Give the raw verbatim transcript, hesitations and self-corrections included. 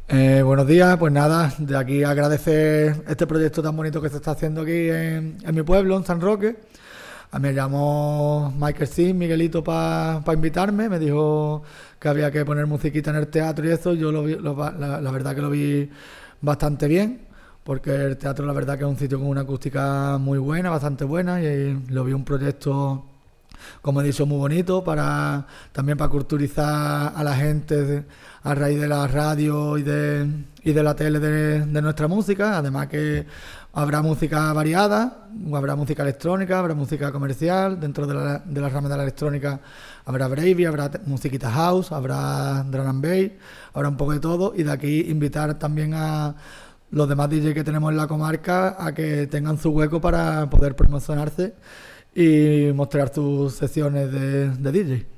Eh, buenos días, pues nada, de aquí agradecer este proyecto tan bonito que se está haciendo aquí en, en mi pueblo, en San Roque. A mí me llamó Michael Sim, Miguelito, para pa invitarme, me dijo que había que poner musiquita en el teatro y eso, yo lo vi, lo va- la, la verdad que lo vi bastante bien, porque el teatro la verdad que es un sitio con una acústica muy buena, bastante buena, y lo vi un proyecto, como he dicho, muy bonito para también para culturizar a la gente de- a raíz de la radio y de, y de la tele de, de nuestra música. Además que habrá música variada, habrá música electrónica, habrá música comercial, dentro de la, de la rama de la electrónica habrá Bravey, habrá te- musiquita house, habrá drum and bass, habrá un poco de todo, y de aquí invitar también a los demás D J que tenemos en la comarca a que tengan su hueco para poder promocionarse y mostrar sus sesiones de, de D J.